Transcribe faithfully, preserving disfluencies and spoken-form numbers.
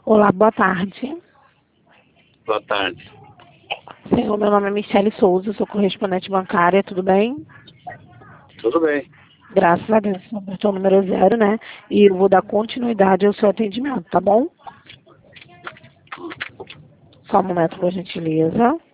Olá, boa tarde. Boa tarde. Senhor, meu nome é Michele Souza, sou correspondente bancária, tudo bem? Tudo bem. Graças a Deus, o apertou o número zero, né? E eu vou dar continuidade ao seu atendimento, tá bom? Só um momento, por gentileza.